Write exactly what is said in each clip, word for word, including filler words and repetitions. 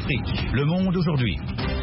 Afrique, le monde aujourd'hui.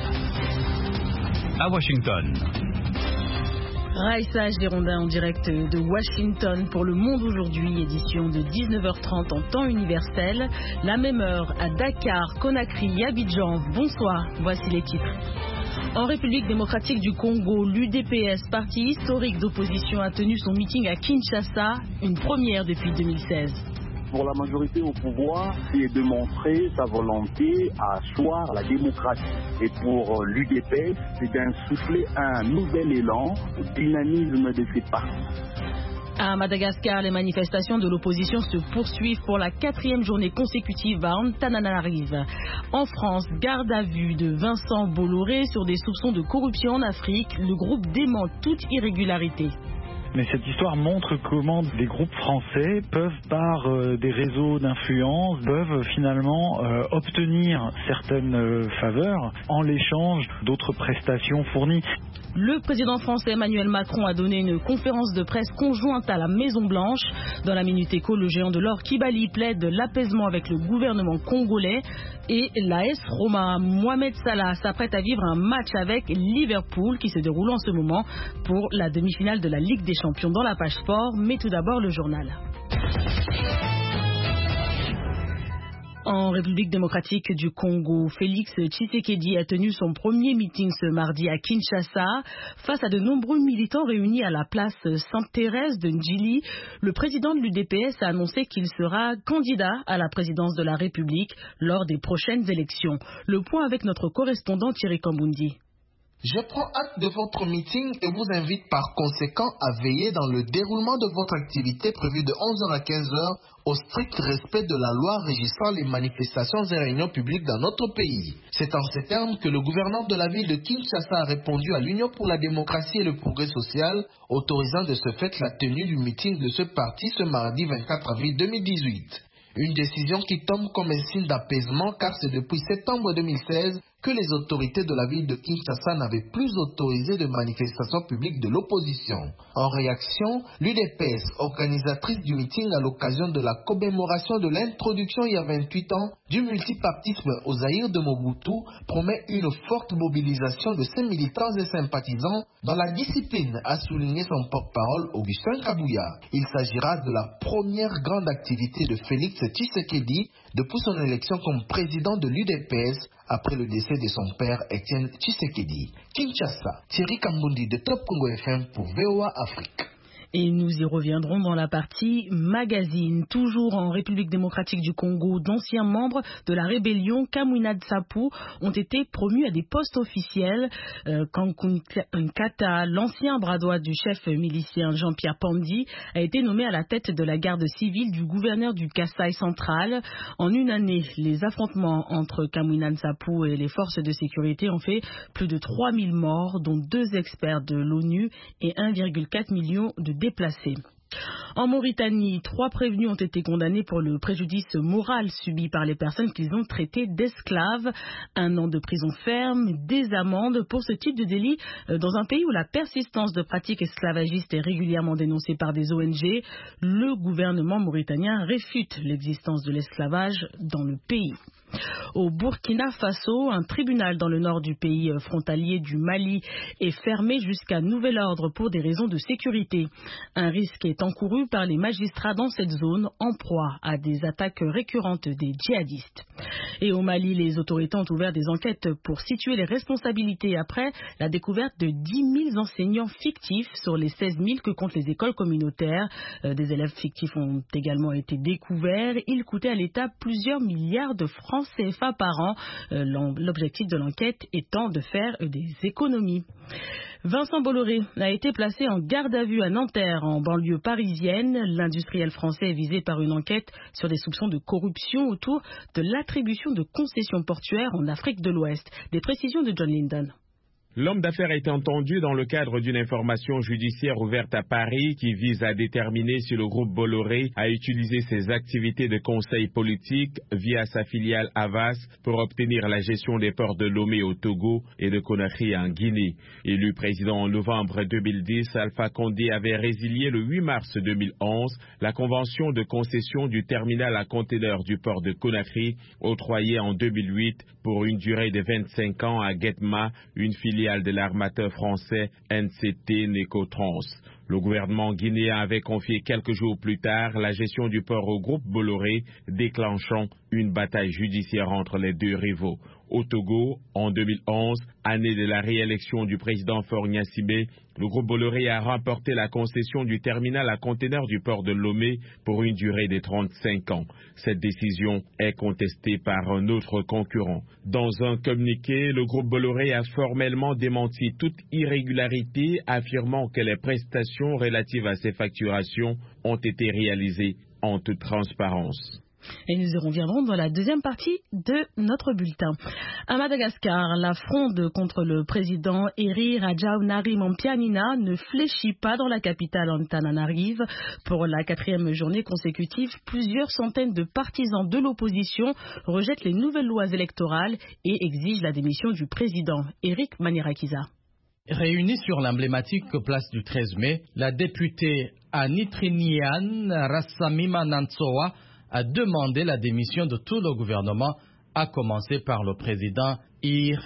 À Washington. Raïssa Girondin en direct de Washington pour Le Monde aujourd'hui, édition de dix-neuf heures trente en temps universel. La même heure à Dakar, Conakry et Abidjan. Bonsoir, voici les titres. En République démocratique du Congo, l'U D P S, parti historique d'opposition, a tenu son meeting à Kinshasa, une première depuis deux mille seize. Pour la majorité au pouvoir, c'est de montrer sa volonté à asseoir la démocratie. Et pour l'U D P S, c'est d'insuffler un nouvel élan au dynamisme de ses partis. À Madagascar, les manifestations de l'opposition se poursuivent pour la quatrième journée consécutive à Antananarive. En France, garde à vue de Vincent Bolloré sur des soupçons de corruption en Afrique. Le groupe dément toute irrégularité. Mais cette histoire montre comment des groupes français peuvent, par euh, des réseaux d'influence, peuvent finalement euh, obtenir certaines euh, faveurs en l'échange d'autres prestations fournies. Le président français Emmanuel Macron a donné une conférence de presse conjointe à la Maison-Blanche. Dans la Minute Éco, le géant de l'or Kibali plaide l'apaisement avec le gouvernement congolais. Et l'A S Roma, Mohamed Salah s'apprête à vivre un match avec Liverpool qui se déroule en ce moment pour la demi-finale de la Ligue des Champions dans la page sport. Mais tout d'abord le journal. En République démocratique du Congo, Félix Tshisekedi a tenu son premier meeting ce mardi à Kinshasa. Face à de nombreux militants réunis à la place Sainte-Thérèse de Ndjili, le président de l'U D P S a annoncé qu'il sera candidat à la présidence de la République lors des prochaines élections. Le point avec notre correspondant Thierry Kambundi. Je prends acte de votre meeting et vous invite par conséquent à veiller dans le déroulement de votre activité prévue de onze heures à quinze heures au strict respect de la loi régissant les manifestations et réunions publiques dans notre pays. C'est en ces termes que le gouverneur de la ville de Kinshasa a répondu à l'Union pour la démocratie et le progrès social, autorisant de ce fait la tenue du meeting de ce parti ce mardi vingt-quatre avril deux mille dix-huit. Une décision qui tombe comme un signe d'apaisement car c'est depuis septembre deux mille seize que les autorités de la ville de Kinshasa n'avaient plus autorisé de manifestations publiques de l'opposition. En réaction, l'U D P S, organisatrice du meeting à l'occasion de la commémoration de l'introduction il y a vingt-huit ans du multipartisme au Zaïre de Mobutu, promet une forte mobilisation de ses militants et sympathisants dans la discipline, a souligné son porte-parole Augustin Kabouya. Il s'agira de la première grande activité de Félix Tshisekedi depuis son élection comme président de l'U D P S après le décès de son père Étienne Tshisekedi. Kinshasa, Thierry Kambundi de Top Congo F M pour V O A Afrique. Et nous y reviendrons dans la partie magazine. Toujours en République démocratique du Congo, d'anciens membres de la rébellion Kamwina Nsapu ont été promus à des postes officiels. Euh, Kankun Nkata, l'ancien bras droit du chef milicien Jean-Pierre Pandi, a été nommé à la tête de la garde civile du gouverneur du Kasaï central. En une année, les affrontements entre Kamwina Nsapu et les forces de sécurité ont fait plus de trois mille morts, dont deux experts de l'ONU et un virgule quatre million de déplacés. En Mauritanie, trois prévenus ont été condamnés pour le préjudice moral subi par les personnes qu'ils ont traitées d'esclaves. Un an de prison ferme, des amendes pour ce type de délit dans un pays où la persistance de pratiques esclavagistes est régulièrement dénoncée par des O N G. Le gouvernement mauritanien réfute l'existence de l'esclavage dans le pays. Au Burkina Faso, un tribunal dans le nord du pays frontalier du Mali est fermé jusqu'à nouvel ordre pour des raisons de sécurité. Un risque est encouru par les magistrats dans cette zone en proie à des attaques récurrentes des djihadistes. Et au Mali, les autorités ont ouvert des enquêtes pour situer les responsabilités après la découverte de dix mille enseignants fictifs sur les seize mille que comptent les écoles communautaires. Euh, des élèves fictifs ont également été découverts. Ils coûtaient à l'État plusieurs milliards de francs C F A par an. Euh, l'objectif de l'enquête étant de faire des économies. Vincent Bolloré a été placé en garde à vue à Nanterre, en banlieue parisienne. L'industriel français est visé par une enquête sur des soupçons de corruption autour de l'attribution de concessions portuaires en Afrique de l'Ouest. Des précisions de John Linden. L'homme d'affaires a été entendu dans le cadre d'une information judiciaire ouverte à Paris qui vise à déterminer si le groupe Bolloré a utilisé ses activités de conseil politique via sa filiale Havas pour obtenir la gestion des ports de Lomé au Togo et de Conakry en Guinée. Élu président en novembre deux mille dix, Alpha Condé avait résilié le huit mars deux mille onze la convention de concession du terminal à conteneurs du port de Conakry, octroyée en deux mille huit pour une durée de vingt-cinq ans à Getma, une filiale de l'armateur français N C T Necotrans. Le gouvernement guinéen avait confié quelques jours plus tard la gestion du port au groupe Bolloré, déclenchant une bataille judiciaire entre les deux rivaux. Au Togo, en deux mille onze, année de la réélection du président Faure Gnassingbé, le groupe Bolloré a remporté la concession du terminal à conteneurs du port de Lomé pour une durée de trente-cinq ans. Cette décision est contestée par un autre concurrent. Dans un communiqué, le groupe Bolloré a formellement démenti toute irrégularité, affirmant que les prestations relatives à ces facturations ont été réalisées en toute transparence. Et nous y reviendrons dans la deuxième partie de notre bulletin. À Madagascar, la fronde contre le président Eri Rajaonarimampianina ne fléchit pas dans la capitale Antananarive. Pour la quatrième journée consécutive, plusieurs centaines de partisans de l'opposition rejettent les nouvelles lois électorales et exigent la démission du président Eric Manirakiza. Réunie sur l'emblématique place du treize mai, la députée Anitrinian Rassamima Nantsoa a demandé la démission de tout le gouvernement, à commencer par le président Ir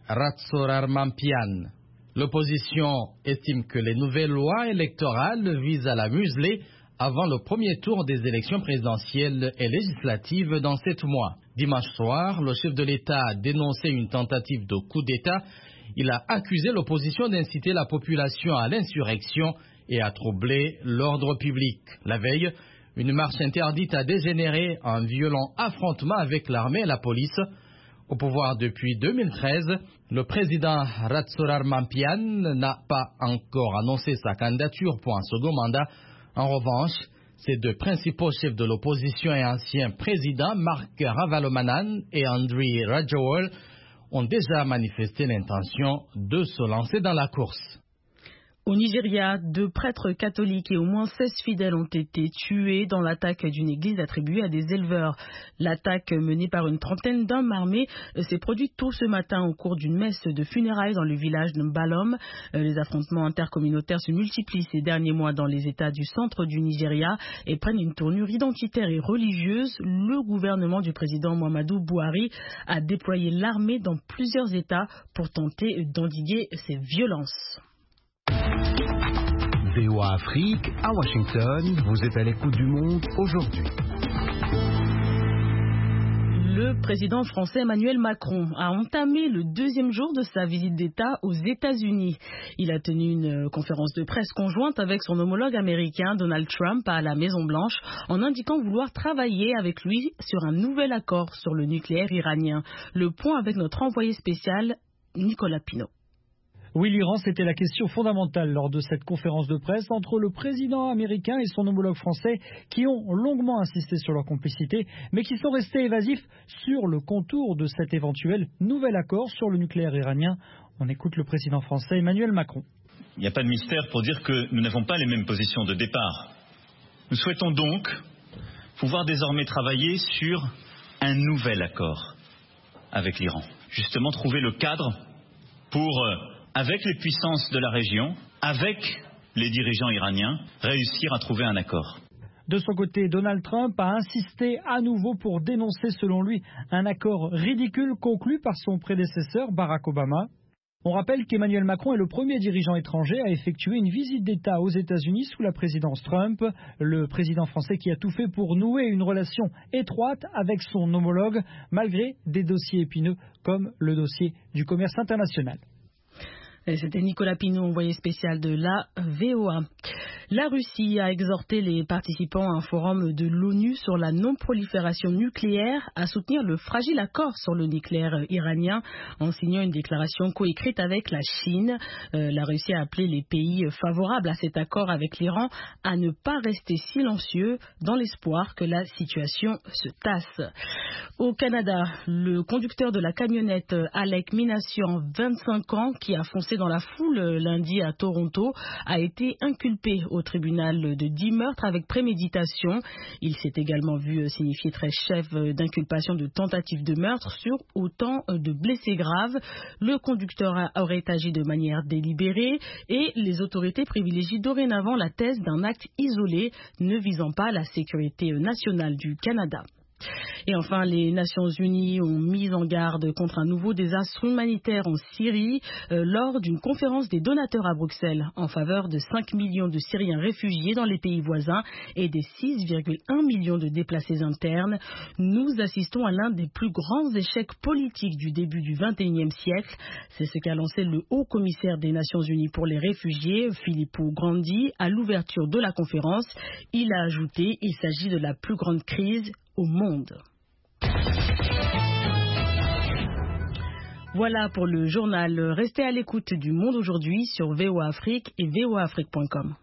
Ratsorarmampian. L'opposition estime que les nouvelles lois électorales visent à la museler avant le premier tour des élections présidentielles et législatives dans sept mois. Dimanche soir, le chef de l'État a dénoncé une tentative de coup d'État. Il a accusé l'opposition d'inciter la population à l'insurrection et à troubler l'ordre public. La veille, une marche interdite a dégénéré en violent affrontement avec l'armée et la police. Au pouvoir depuis deux mille treize, le président Ratsorarmampian n'a pas encore annoncé sa candidature pour un second mandat. En revanche, ses deux principaux chefs de l'opposition et anciens présidents, Marc Ravalomanan et Andry Rajoelina, ont déjà manifesté l'intention de se lancer dans la course. Au Nigeria, deux prêtres catholiques et au moins seize fidèles ont été tués dans l'attaque d'une église attribuée à des éleveurs. L'attaque menée par une trentaine d'hommes armés s'est produite tôt ce matin au cours d'une messe de funérailles dans le village de Mbalom. Les affrontements intercommunautaires se multiplient ces derniers mois dans les États du centre du Nigeria et prennent une tournure identitaire et religieuse. Le gouvernement du président Muhammadu Buhari a déployé l'armée dans plusieurs États pour tenter d'endiguer ces violences. V O A Afrique, à Washington, vous êtes à l'écoute du monde aujourd'hui. Le président français Emmanuel Macron a entamé le deuxième jour de sa visite d'État aux États-Unis. Il a tenu une conférence de presse conjointe avec son homologue américain Donald Trump à la Maison-Blanche en indiquant vouloir travailler avec lui sur un nouvel accord sur le nucléaire iranien. Le point avec notre envoyé spécial Nicolas Pinault. Oui, l'Iran, c'était la question fondamentale lors de cette conférence de presse entre le président américain et son homologue français qui ont longuement insisté sur leur complicité, mais qui sont restés évasifs sur le contour de cet éventuel nouvel accord sur le nucléaire iranien. On écoute le président français Emmanuel Macron. Il n'y a pas de mystère pour dire que nous n'avons pas les mêmes positions de départ. Nous souhaitons donc pouvoir désormais travailler sur un nouvel accord avec l'Iran. Justement, trouver le cadre pour... avec les puissances de la région, avec les dirigeants iraniens, réussir à trouver un accord. De son côté, Donald Trump a insisté à nouveau pour dénoncer, selon lui, un accord ridicule conclu par son prédécesseur Barack Obama. On rappelle qu'Emmanuel Macron est le premier dirigeant étranger à effectuer une visite d'État aux États-Unis sous la présidence Trump. Le président français qui a tout fait pour nouer une relation étroite avec son homologue, malgré des dossiers épineux comme le dossier du commerce international. C'était Nicolas Pinault, envoyé spécial de la V O A. La Russie a exhorté les participants à un forum de l'ONU sur la non-prolifération nucléaire à soutenir le fragile accord sur le nucléaire iranien en signant une déclaration coécrite avec la Chine. Euh, la Russie a appelé les pays favorables à cet accord avec l'Iran à ne pas rester silencieux dans l'espoir que la situation se tasse. Au Canada, le conducteur de la camionnette Alec Minassian, vingt-cinq ans, qui a foncé dans la foule lundi à Toronto, a été inculpé au tribunal de dix meurtres avec préméditation. Il s'est également vu signifier très chef d'inculpation de tentative de meurtre sur autant de blessés graves. Le conducteur aurait agi de manière délibérée et les autorités privilégient dorénavant la thèse d'un acte isolé ne visant pas la sécurité nationale du Canada. Et enfin, les Nations Unies ont mis en garde contre un nouveau désastre humanitaire en Syrie euh, lors d'une conférence des donateurs à Bruxelles en faveur de cinq millions de Syriens réfugiés dans les pays voisins et des six virgule un millions de déplacés internes. Nous assistons à l'un des plus grands échecs politiques du début du vingt et unième siècle. C'est ce qu'a lancé le haut commissaire des Nations Unies pour les réfugiés, Filippo Grandi, à l'ouverture de la conférence. Il a ajouté, il s'agit de la plus grande crise au monde. Voilà pour le journal. Restez à l'écoute du Monde aujourd'hui sur V O A Afrique et V O A Afrique point com.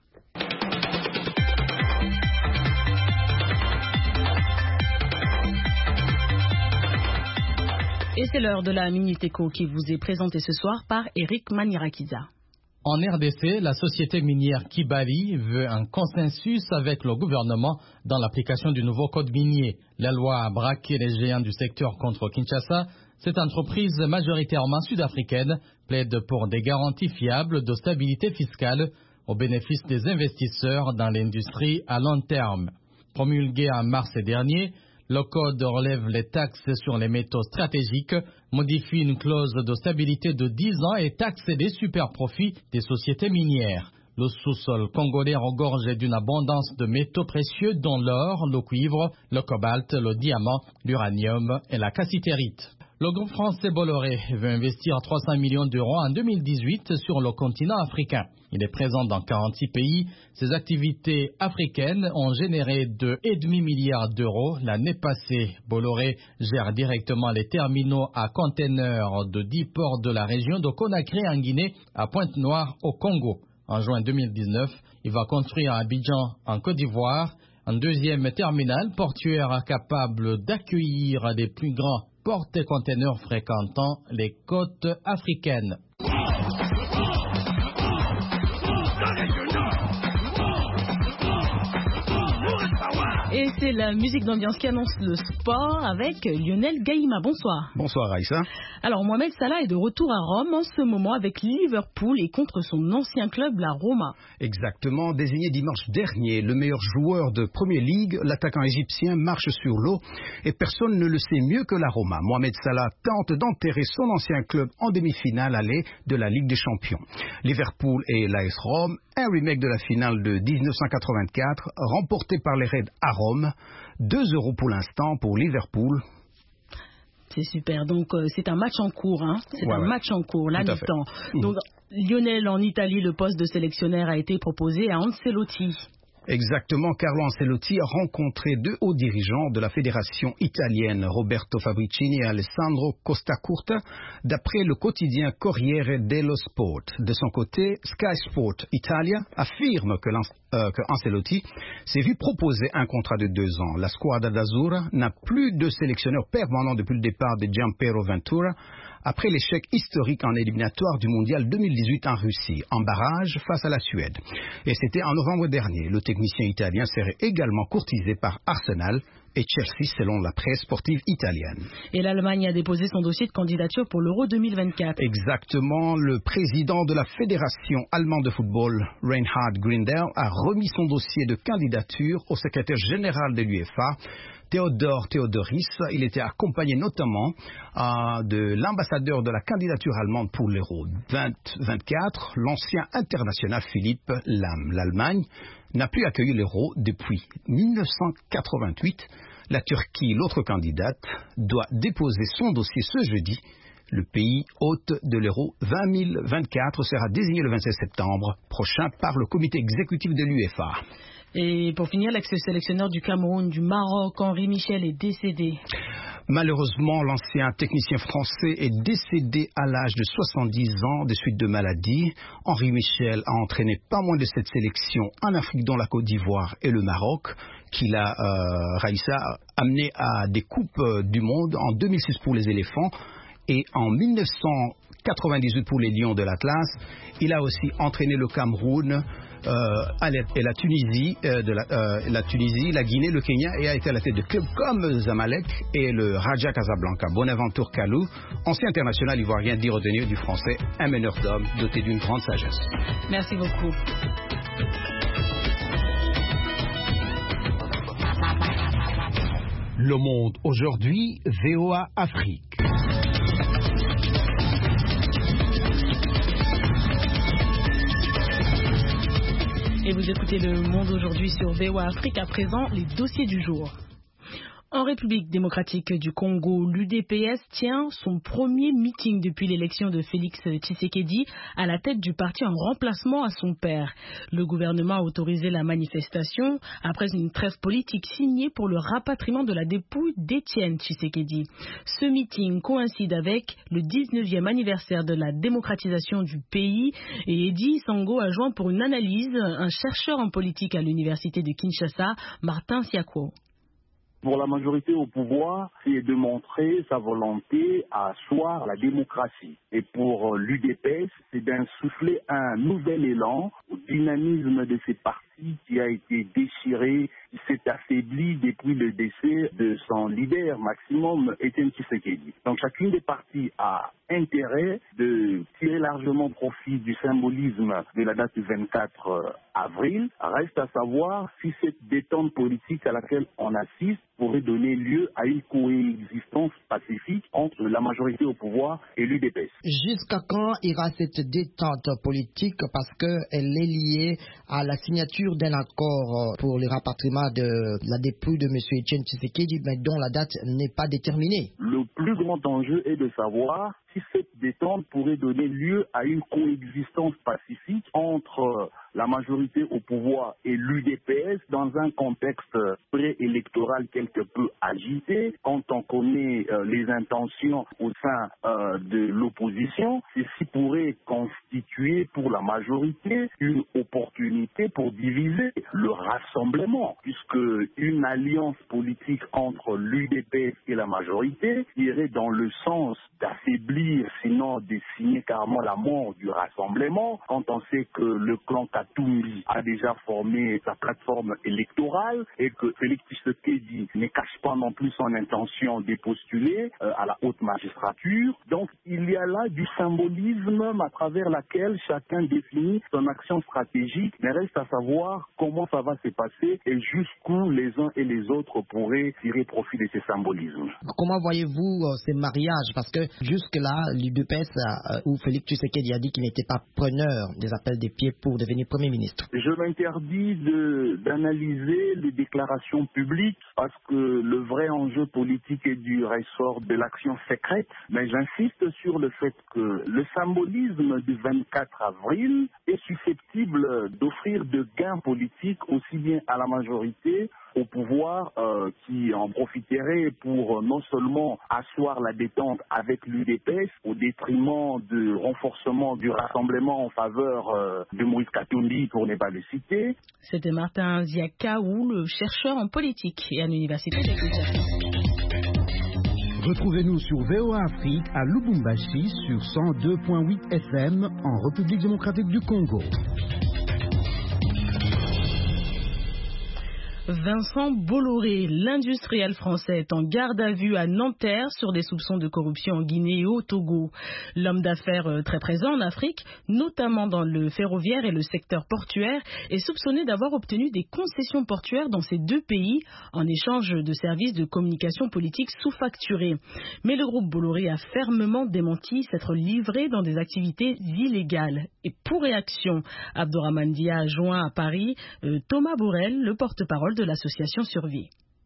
Et c'est l'heure de la Minute Éco qui vous est présentée ce soir par Eric Manirakiza. En R D C, la société minière Kibali veut un consensus avec le gouvernement dans l'application du nouveau code minier. La loi a braqué les géants du secteur contre Kinshasa. Cette entreprise majoritairement sud-africaine plaide pour des garanties fiables de stabilité fiscale au bénéfice des investisseurs dans l'industrie à long terme. Promulgué en mars dernier, le code relève les taxes sur les métaux stratégiques, modifie une clause de stabilité de dix ans et taxe des superprofits des sociétés minières. Le sous-sol congolais regorge d'une abondance de métaux précieux dont l'or, le cuivre, le cobalt, le diamant, l'uranium et la cassitérite. Le groupe français Bolloré veut investir trois cents millions d'euros en deux mille dix-huit sur le continent africain. Il est présent dans quarante-six pays. Ses activités africaines ont généré deux virgule cinq milliards d'euros l'année passée. Bolloré gère directement les terminaux à conteneurs de dix ports de la région de Conakry en Guinée à Pointe-Noire au Congo. En juin deux mille dix-neuf, il va construire à Abidjan en Côte d'Ivoire un deuxième terminal portuaire capable d'accueillir les plus grands porte-conteneurs fréquentant les côtes africaines. Et c'est la musique d'ambiance qui annonce le sport avec Lionel Gaïma. Bonsoir. Bonsoir Aïssa. Alors Mohamed Salah est de retour à Rome en ce moment avec Liverpool et contre son ancien club, la Roma. Exactement. Désigné dimanche dernier le meilleur joueur de Premier League, l'attaquant égyptien marche sur l'eau et personne ne le sait mieux que la Roma. Mohamed Salah tente d'enterrer son ancien club en demi-finale allée de la Ligue des Champions. Liverpool et l'A S Rome, un remake de la finale de dix-neuf cent quatre-vingt-quatre, remporté par les Reds à Rome. deux euros pour l'instant pour Liverpool. C'est super. Donc, euh, c'est un match en cours. Hein. C'est ouais, un ouais. match en cours, la mi-temps. Mmh. Donc, Lionel, en Italie, le poste de sélectionneur a été proposé à Ancelotti. Exactement, Carlo Ancelotti a rencontré deux hauts dirigeants de la fédération italienne, Roberto Fabricini et Alessandro Costacurta, d'après le quotidien Corriere dello Sport. De son côté, Sky Sport Italia affirme que, euh, que Ancelotti s'est vu proposer un contrat de deux ans. La squadra d'azzurra n'a plus de sélectionneur permanent depuis le départ de Gianpiero Ventura, après l'échec historique en éliminatoire du mondial deux mille dix-huit en Russie, en barrage face à la Suède. Et c'était en novembre dernier. Le technicien italien serait également courtisé par Arsenal et Chelsea selon la presse sportive italienne. Et l'Allemagne a déposé son dossier de candidature pour l'Euro deux mille vingt-quatre. Exactement. Le président de la Fédération allemande de football, Reinhard Grindel, a remis son dossier de candidature au secrétaire général de l'UEFA, Théodore Théodoris. Il était accompagné notamment euh, de l'ambassadeur de la candidature allemande pour l'Euro vingt vingt-quatre, l'ancien international Philippe Lahm. L'Allemagne n'a plus accueilli l'Euro depuis mille neuf cent quatre-vingt-huit. La Turquie, l'autre candidate, doit déposer son dossier ce jeudi Le pays hôte de l'Euro vingt mille vingt-quatre sera désigné le vingt-sept septembre prochain par le comité exécutif de l'U E F A. Et pour finir, l'ex-sélectionneur du Cameroun, du Maroc, Henri Michel, est décédé. Malheureusement, l'ancien technicien français est décédé à l'âge de soixante-dix ans des suites de maladie. Henri Michel a entraîné pas moins de sept sélections en Afrique, dont la Côte d'Ivoire et le Maroc, qu'il a euh, Raïssa amené à des coupes du monde en deux mille six pour les éléphants et en mille neuf cent quatre-vingt-dix-huit pour les lions de l'Atlas. Il a aussi entraîné le Cameroun, Euh, et la Tunisie, euh, de la, euh, la Tunisie, la Guinée, le Kenya, et a été à la tête de clubs comme Zamalek et le Raja Casablanca. Bonaventure Kalou, ancien international ivoirien, dit retenir du français, un meneur d'hommes doté d'une grande sagesse. Merci beaucoup. Le Monde aujourd'hui, V O A Afrique. Et vous écoutez Le Monde aujourd'hui sur V O A Afrique. À présent, les dossiers du jour. En République démocratique du Congo, l'U D P S tient son premier meeting depuis l'élection de Félix Tshisekedi à la tête du parti en remplacement à son père. Le gouvernement a autorisé la manifestation après une trêve politique signée pour le rapatriement de la dépouille d'Étienne Tshisekedi. Ce meeting coïncide avec le dix-neuvième anniversaire de la démocratisation du pays et Eddy Sango a joint pour une analyse un chercheur en politique à l'université de Kinshasa, Martin Siakwo. Pour la majorité au pouvoir, c'est de montrer sa volonté à asseoir la démocratie. Et pour l'U D P S, c'est d'insuffler un nouvel élan au dynamisme de ces partis qui a été déchiré, qui s'est affaibli depuis le décès de son leader maximum, Étienne Tshisekedi. Donc chacune des parties a intérêt de tirer largement profit du symbolisme de la date du vingt-quatre avril. Reste à savoir si cette détente politique à laquelle on assiste pourrait donner lieu à une coexistence pacifique entre la majorité au pouvoir et l'U D P S. Jusqu'à quand ira cette détente politique, parce qu'elle est liée à la signature d'un accord pour le rapatriement de la dépouille de M. Étienne Tshisekedi, mais dont la date n'est pas déterminée. Le plus grand enjeu est de savoir si cette détente pourrait donner lieu à une coexistence pacifique entre la majorité au pouvoir et l'U D P S dans un contexte préélectoral quelque peu agité. Quand on connaît euh, les intentions au sein euh, de l'opposition, ceci pourrait constituer pour la majorité une opportunité pour diviser le rassemblement, puisque une alliance politique entre l'U D P S et la majorité irait dans le sens d'affaiblir, sinon de signer carrément la mort du rassemblement, quand on sait que le clan Katumbi a déjà formé sa plateforme électorale et que Félix Tshisekedi ne cache pas non plus son intention de postuler euh, à la haute magistrature. Donc il y a là du symbolisme à travers laquelle chacun définit son action stratégique, mais reste à savoir comment ça va se passer et jusqu'où les uns et les autres pourraient tirer profit de ces symbolismes. Comment voyez-vous euh, ces mariages? Parce que jusque-là, l'U D P S, euh, où Félix Tshisekedi a dit qu'il n'était pas preneur des appels des pieds pour devenir Premier ministre. Je m'interdis de, d'analyser les déclarations publiques parce que le vrai enjeu politique est du ressort de l'action secrète, mais j'insiste sur le fait que le symbolisme du vingt-quatre avril est susceptible d'offrir de gains politiques aussi bien à la majorité au pouvoir euh, qui en profiterait pour euh, non seulement asseoir la détente avec l'U D P S au détriment du renforcement du rassemblement en faveur euh, de Moïse Katumbi, pour ne pas le citer. C'était Martin Ziakaou, le chercheur en politique et à l'université de Kinshasa. Retrouvez-nous sur V O A Afrique à Lubumbashi sur cent deux virgule huit F M en République démocratique du Congo. Vincent Bolloré, l'industriel français, est en garde à vue à Nanterre sur des soupçons de corruption en Guinée et au Togo. L'homme d'affaires très présent en Afrique, notamment dans le ferroviaire et le secteur portuaire, est soupçonné d'avoir obtenu des concessions portuaires dans ces deux pays en échange de services de communication politique sous-facturés. Mais le groupe Bolloré a fermement démenti s'être livré dans des activités illégales. Et pour réaction, Abdourahmane Dia a joint à Paris euh, Thomas Bourrel, le porte-parole de l'association Survie.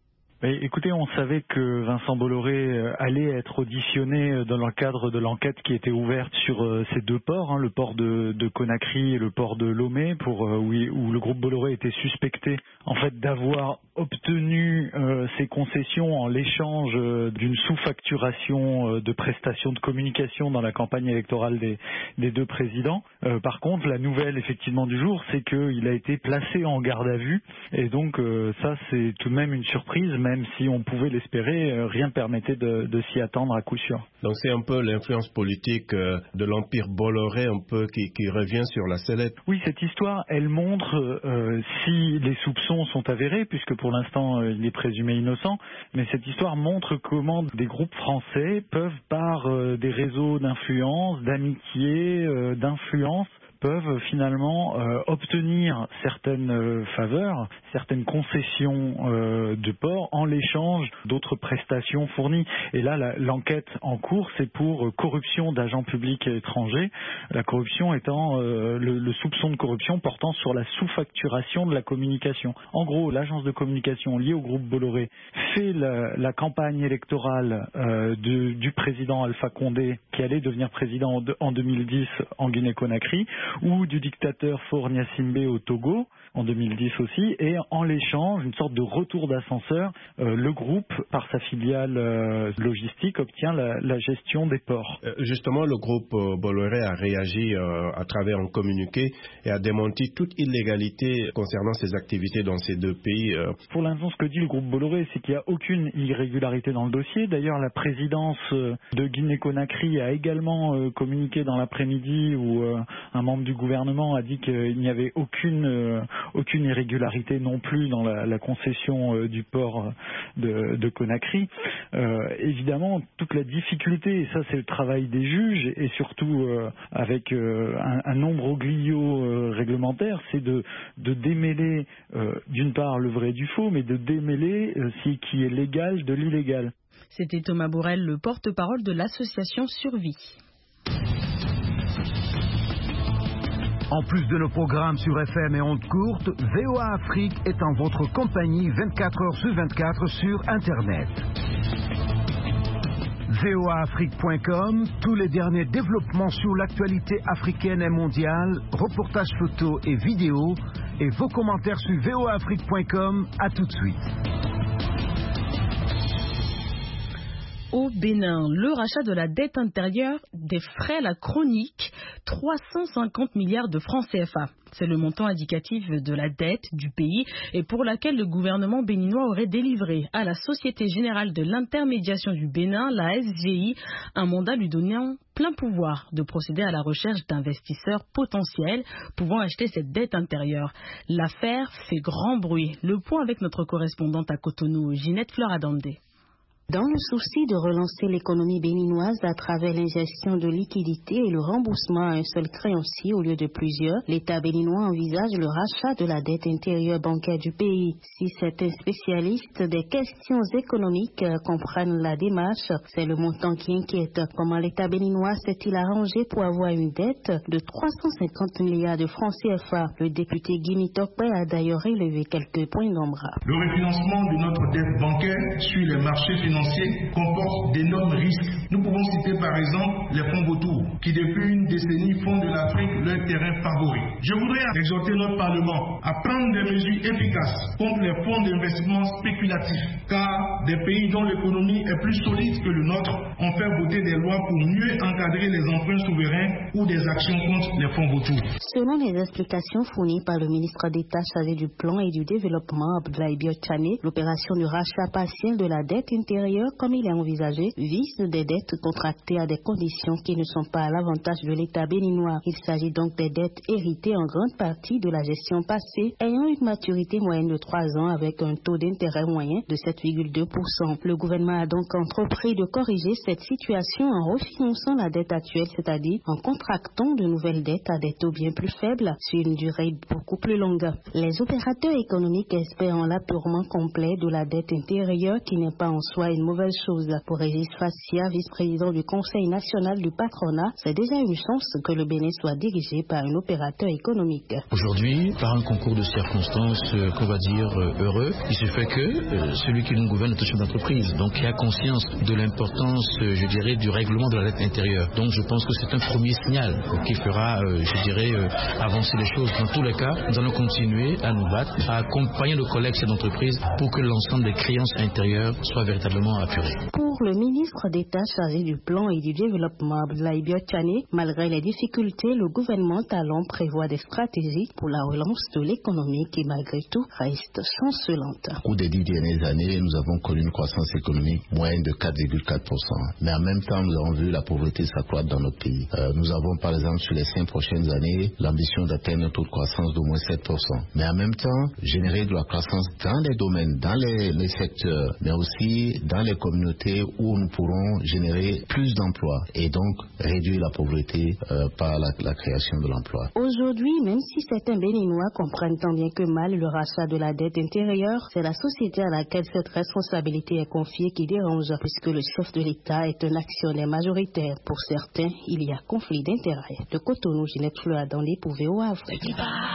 Mais écoutez, on savait que Vincent Bolloré allait être auditionné dans le cadre de l'enquête qui était ouverte sur ces deux ports, hein, le port de, de Conakry et le port de Lomé, pour, où, où le groupe Bolloré était suspecté en fait d'avoir obtenu euh, ces concessions en l'échange euh, d'une sous-facturation euh, de prestations de communication dans la campagne électorale des, des deux présidents. Euh, par contre, la nouvelle effectivement du jour, c'est qu'il a été placé en garde à vue, et donc euh, ça c'est tout de même une surprise, même si on pouvait l'espérer, euh, rien ne permettait de, de s'y attendre à coup sûr. Donc c'est un peu l'influence politique euh, de l'empire Bolloré un peu qui, qui revient sur la sellette. Oui, cette histoire, elle montre euh, si les soupçons sont avérés, puisque pour l'instant euh, il est présumé innocent, mais cette histoire montre comment des groupes français peuvent par euh, des réseaux d'influence, d'amitié, euh, d'influence, peuvent finalement euh, obtenir certaines euh, faveurs, certaines concessions euh, de port en l'échange d'autres prestations fournies. Et là, la, l'enquête en cours, c'est pour euh, corruption d'agents publics étrangers, la corruption étant euh, le, le soupçon de corruption portant sur la sous-facturation de la communication. En gros, l'agence de communication liée au groupe Bolloré fait la, la campagne électorale euh, de, du président Alpha Condé, qui allait devenir président en, en deux mille dix en Guinée-Conakry, ou du dictateur Faure Gnassingbé au Togo en deux mille dix aussi, et en l'échange, une sorte de retour d'ascenseur, euh, le groupe, par sa filiale euh, logistique, obtient la, la gestion des ports. Euh, justement, le groupe euh, Bolloré a réagi euh, à travers un communiqué et a démenti toute illégalité concernant ses activités dans ces deux pays. Euh. Pour l'instant, ce que dit le groupe Bolloré, c'est qu'il n'y a aucune irrégularité dans le dossier. D'ailleurs, la présidence euh, de Guinée-Conakry a également euh, communiqué dans l'après-midi, où euh, un membre du gouvernement a dit qu'il n'y avait aucune euh, aucune irrégularité non plus dans la, la concession euh, du port de, de Conakry. Euh, évidemment, toute la difficulté, et ça c'est le travail des juges, et surtout euh, avec euh, un, un nombre oglio euh, réglementaire, c'est de, de démêler euh, d'une part le vrai du faux, mais de démêler euh, ce qui est légal de l'illégal. C'était Thomas Bourrel, le porte-parole de l'association Survie. En plus de nos programmes sur F M et ondes courtes, V O A Afrique est en votre compagnie vingt-quatre heures sur vingt-quatre sur Internet. V O A Afrique point com, tous les derniers développements sur l'actualité africaine et mondiale, reportages photos et vidéos, et vos commentaires sur V O A Afrique point com. À tout de suite. Au Bénin, le rachat de la dette intérieure défraie la chronique, trois cent cinquante milliards de francs C F A. C'est le montant indicatif de la dette du pays et pour laquelle le gouvernement béninois aurait délivré à la Société Générale de l'Intermédiation du Bénin, la S G I, un mandat lui donnant plein pouvoir de procéder à la recherche d'investisseurs potentiels pouvant acheter cette dette intérieure. L'affaire fait grand bruit. Le point avec notre correspondante à Cotonou, Ginette Fleur-Adamde. Dans le souci de relancer l'économie béninoise à travers l'ingestion de liquidités et le remboursement à un seul créancier au lieu de plusieurs, l'État béninois envisage le rachat de la dette intérieure bancaire du pays. Si certains spécialistes des questions économiques comprennent la démarche, c'est le montant qui inquiète. Comment l'État béninois s'est-il arrangé pour avoir une dette de trois cent cinquante milliards de francs C F A? Le député Guy Tokpe a d'ailleurs relevé quelques points d'ombre. Le refinancement de notre dette bancaire sur les marchés financiers comporte d'énormes risques. Nous pouvons citer par exemple les fonds vautours qui depuis une décennie font de l'Afrique leur terrain favori. Je voudrais exhorter notre Parlement à prendre des mesures efficaces contre les fonds d'investissement spéculatifs, car des pays dont l'économie est plus solide que le nôtre ont fait voter des lois pour mieux encadrer les emprunts souverains ou des actions contre les fonds vautours. Selon les explications fournies par le ministre d'État chargé du plan et du développement Abdoulaye Biotchane, l'opération de rachat partiel de la dette intérieure comme il est envisagé, vise des dettes contractées à des conditions qui ne sont pas à l'avantage de l'État béninois. Il s'agit donc des dettes héritées en grande partie de la gestion passée, ayant une maturité moyenne de trois ans avec un taux d'intérêt moyen de sept virgule deux pour cent. Le gouvernement a donc entrepris de corriger cette situation en refinançant la dette actuelle, c'est-à-dire en contractant de nouvelles dettes à des taux bien plus faibles sur une durée beaucoup plus longue. Les opérateurs économiques espèrent en l'apurement complet de la dette intérieure qui n'est pas en soi une mauvaise chose. Pour Régis Fassia, vice-président du Conseil national du patronat, c'est déjà une chance que le Bénin soit dirigé par un opérateur économique. Aujourd'hui, par un concours de circonstances, euh, qu'on va dire euh, heureux, il se fait que euh, celui qui nous gouverne est un chef d'entreprise, donc il a conscience de l'importance, euh, je dirais, du règlement de la dette intérieure. Donc je pense que c'est un premier signal euh, qui fera, euh, je dirais, euh, avancer les choses. Dans tous les cas, nous allons continuer à nous battre, à accompagner nos collègues chefs d'entreprise pour que l'ensemble des créances intérieures soient véritablement apurées. Pour le ministre d'État chargé du plan et du développement, Abdoulaye Biotchane, malgré les difficultés, le gouvernement talon prévoit des stratégies pour la relance de l'économie qui, malgré tout, reste chancelante. Au cours des dix dernières années, nous avons connu une croissance économique moyenne de quatre virgule quatre pour cent. Mais en même temps, nous avons vu la pauvreté s'accroître dans notre pays. Euh, nous avons, par exemple, sur les cinq prochaines années, l'ambition d'atteindre un taux de croissance d'au moins sept pour cent. Mais en même temps, générer de la croissance dans les domaines, dans les, les secteurs, mais aussi dans les communautés où nous pourrons générer plus d'emplois et donc réduire la pauvreté euh, par la, la création de l'emploi. Aujourd'hui, même si certains Béninois comprennent tant bien que mal le rachat de la dette intérieure, c'est la société à laquelle cette responsabilité est confiée qui dérange, puisque le chef de l'État est un actionnaire majoritaire. Pour certains, il y a conflit d'intérêts. De Cotonou, Ginette Fleur dans les pour V O A Afrique.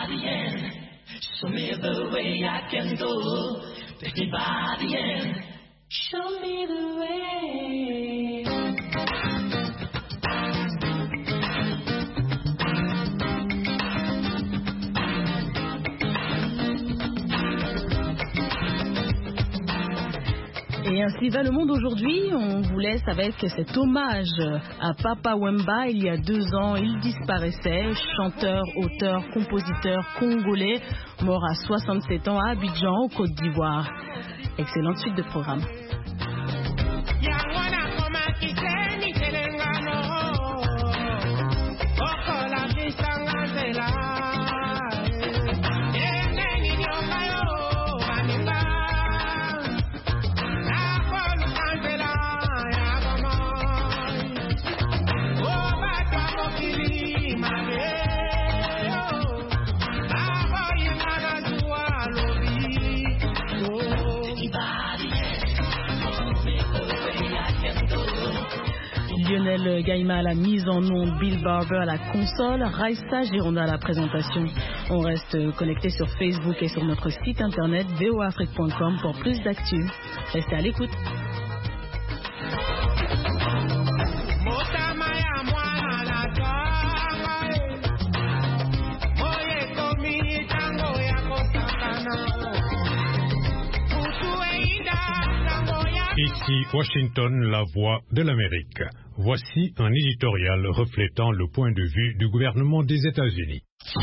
Show me the way. Et ainsi va le monde aujourd'hui. On vous laisse avec cet hommage à Papa Wemba. Il y a deux ans, il disparaissait. Chanteur, auteur, compositeur congolais, mort à soixante-sept ans à Abidjan, en Côte d'Ivoire. Excellente suite de programme. Lionel Gaïma à la mise en onde, Bill Barber à la console, Raissa Gironda à la présentation. On reste connecté sur Facebook et sur notre site internet v o afrique point com pour plus d'actu. Restez à l'écoute. Ici Washington, la voix de l'Amérique. Voici un éditorial reflétant le point de vue du gouvernement des États-Unis.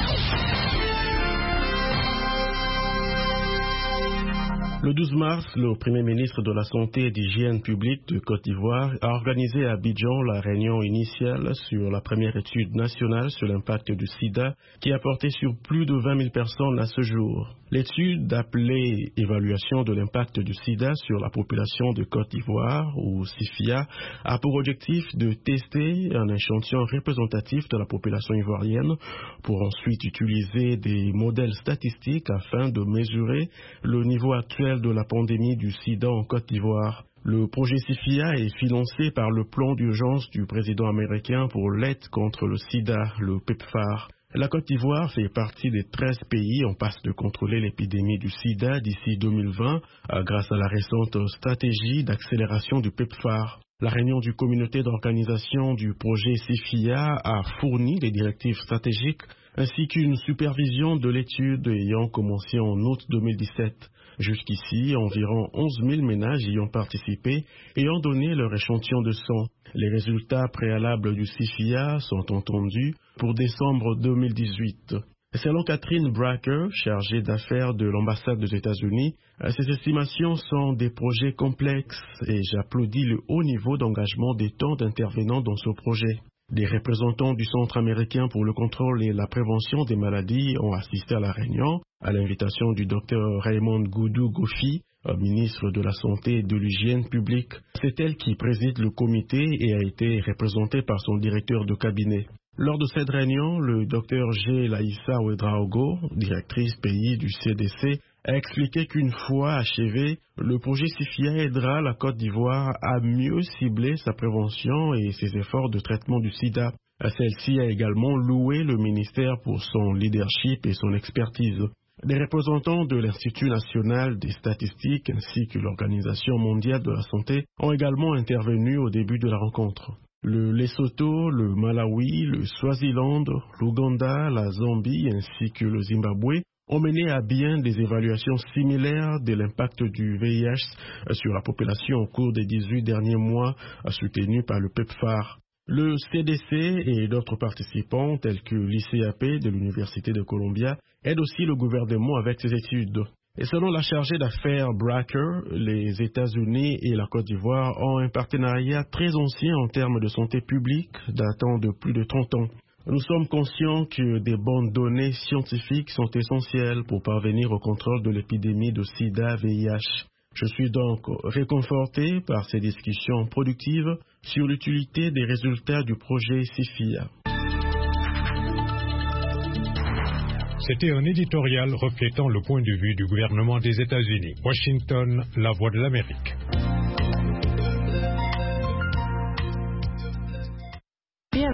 Le douze mars, le Premier ministre de la Santé et d'Hygiène publique de Côte d'Ivoire a organisé à Abidjan la réunion initiale sur la première étude nationale sur l'impact du sida qui a porté sur plus de vingt mille personnes à ce jour. L'étude appelée « Évaluation de l'impact du sida sur la population de Côte d'Ivoire » ou SIFIA a pour objectif de tester un échantillon représentatif de la population ivoirienne pour ensuite utiliser des modèles statistiques afin de mesurer le niveau actuel de la pandémie du sida en Côte d'Ivoire. Le projet SIFIA est financé par le plan d'urgence du président américain pour l'aide contre le sida, le PEPFAR. La Côte d'Ivoire fait partie des treize pays en passe de contrôler l'épidémie du sida d'ici deux mille vingt grâce à la récente stratégie d'accélération du PEPFAR. La réunion du comité d'organisation du projet SIFIA a fourni des directives stratégiques ainsi qu'une supervision de l'étude ayant commencé en août deux mille dix-sept. Jusqu'ici, environ onze mille ménages y ont participé et ont donné leur échantillon de sang. Les résultats préalables du SIFIA sont entendus pour décembre deux mille dix-huit. Selon Catherine Bracker, chargée d'affaires de l'ambassade des États-Unis, ces estimations sont des projets complexes et j'applaudis le haut niveau d'engagement des tant d'intervenants dans ce projet. Des représentants du Centre américain pour le contrôle et la prévention des maladies ont assisté à la réunion, à l'invitation du docteur Raymond Goudou Gofi, ministre de la Santé et de l'Hygiène publique. C'est elle qui préside le comité et a été représentée par son directeur de cabinet. Lors de cette réunion, le docteur G. Laïssa Ouedraogo, directrice pays du C D C, a expliqué qu'une fois achevé, le projet SIFIA aidera la Côte d'Ivoire à mieux cibler sa prévention et ses efforts de traitement du sida. Celle-ci a également loué le ministère pour son leadership et son expertise. Des représentants de l'Institut national des statistiques ainsi que l'Organisation mondiale de la santé ont également intervenu au début de la rencontre. Le Lesotho, le Malawi, le Swaziland, l'Ouganda, la Zambie ainsi que le Zimbabwe ont mené à bien des évaluations similaires de l'impact du V I H sur la population au cours des dix-huit derniers mois, soutenues par le PEPFAR. Le C D C et d'autres participants, tels que l'I C A P de l'Université de Columbia, aident aussi le gouvernement avec ces études. Et selon la chargée d'affaires Bracker, les États-Unis et la Côte d'Ivoire ont un partenariat très ancien en termes de santé publique, datant de plus de trente ans. Nous sommes conscients que des bonnes données scientifiques sont essentielles pour parvenir au contrôle de l'épidémie de sida-V I H. Je suis donc réconforté par ces discussions productives sur l'utilité des résultats du projet SIFIA. C'était un éditorial reflétant le point de vue du gouvernement des États-Unis. Washington, la voix de l'Amérique.